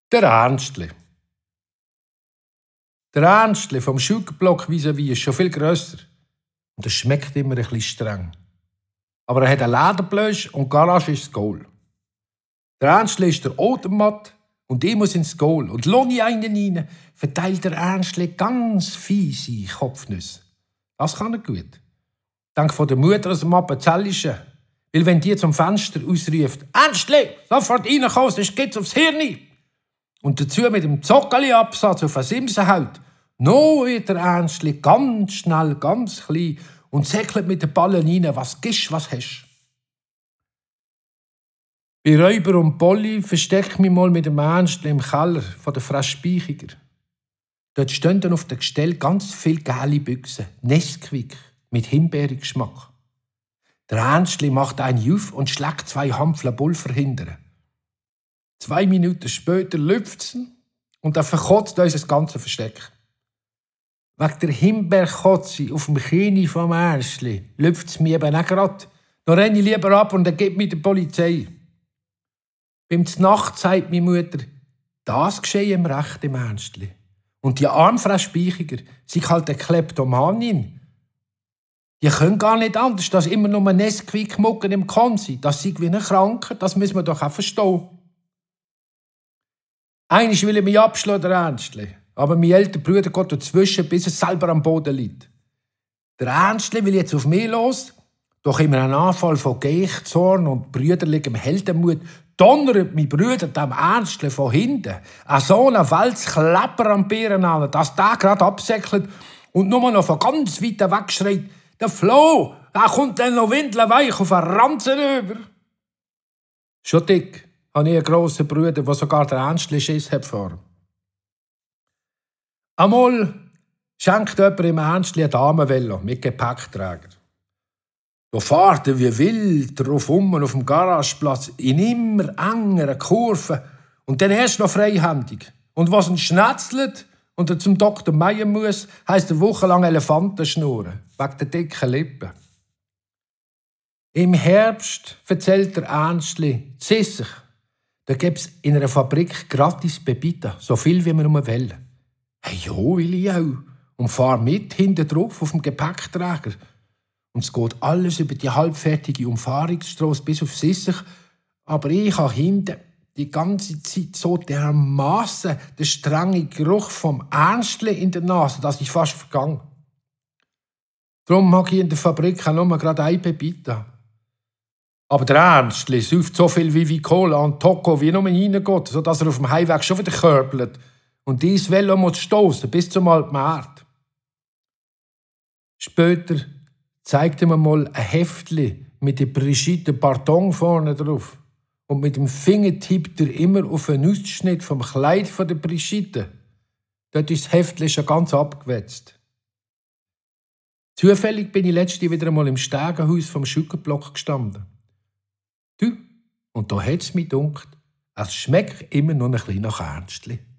Der Ernstli. Der Ernstli vom Schuggerblock vis-à-vis ist schon viel grösser. Und er schmeckt immer ein bisschen streng. Aber er hat eine Lederblösch und die Garage ist das Goal. Der Ernstli ist der Automat und ich muss ins Goal. Und lohne einen rein, verteilt der Ernstli ganz fiese Kopfnüsse. Das kann er gut. Dank von der Mutter aus dem Appenzellischen. Weil wenn die zum Fenster ausruft, «Ernstli, sofort reinkommen, sonst geht's aufs Hirn!» und dazu mit dem Zockeli-Absatz auf eine Simse hält, no wird der Ernstli ganz schnell, ganz klein und säckelt mit den Ballen rein, was gibst, was hast. Bei Räuber und Polly verstecke ich mich mal mit dem Ernstli im Keller von der Frau Speichiger. Dort stehen dann auf dem Gestell ganz viele gelbe Büchsen, Nesquik, mit Himbeergeschmack. Der Ernstli macht einen auf und schlägt 2 Hampfler Pulver hinterher. 2 Minuten später lüpft ihn und er verkotzt unser ganzes Versteck. Wegen der Himbeerkotze auf dem Kinn vom Ernstli lüpft es mir eben auch gerade. Dann renne ich lieber ab und er gibt mir der Polizei. Beim Znacht sagt meine Mutter, das geschehe im Recht im Ernstli. Und die arme Frau Speichiger, sie halt eine Kleptomanin. Die können gar nicht anders, dass immer nur Nesquik-Mucken im Konsi. Das sei wie ein Kranker, das müssen wir doch auch verstehen. Einmal will er mich abschlagen, der Ernstli. Aber mein älterer Bruder geht dazwischen, bis er selber am Boden liegt. Der Ernstli will jetzt auf mich los. Doch immer ein Anfall von Gichtzorn und brüderlichem Heldenmut donnert mein Bruder dem Ernstli von hinten an so einen Welsklapper am Beeren an, dass der gerade absäckelt und nur noch von ganz weit weg schreit, «Der Flo, der kommt dann noch windelweich auf einen Ranzen über!» Schon dick habe ich einen grossen Bruder, der sogar der Ernstli Schiss hat vor. Einmal schenkt jemand im Ernstli ein Damenvelo mit Gepäckträger. Da fährt er wie wild drauf auf dem Garageplatz in immer engeren Kurven und dann erst noch freihändig. Und was ihn schnetzelt und er zum Dr. Meier muss, heisst er wochenlang Elefantenschnurren, wegen der dicken Lippen. Im Herbst erzählt der Ernstli Zissig, da gibt's in einer Fabrik gratis Pepita, so viel wie wir nur wollen. Hey, ja, will ich auch. Und fahr mit hinten drauf auf dem Gepäckträger. Und es geht alles über die halbfertige Umfahrungsstrasse bis auf Sissig. Aber ich habe hinten die ganze Zeit so dermassen den strengen Geruch vom Ernstli in der Nase, dass ich fast vergang. Darum mag ich in der Fabrik auch nur gerade eine Pepita. Aber der Ernstli säuft so viel wie Cola und Toko, wie nur reingeht, sodass er auf dem Heimweg schon wieder körbelt. Und dies Velo muss stossen bis zum alten Markt. Später zeigte mir mal ein Heftli mit der Brigitte Bardon vorne drauf. Und mit dem Finger tippt er immer auf einen Ausschnitt vom Kleid von der Brigitte. Dort ist das Heftli schon ganz abgewetzt. Zufällig bin ich letztens wieder einmal im Stegenhaus vom Schuggerblock gestanden. Du, und da hat's mich gedacht, es schmeckt immer noch ein bisschen nach Ernstli.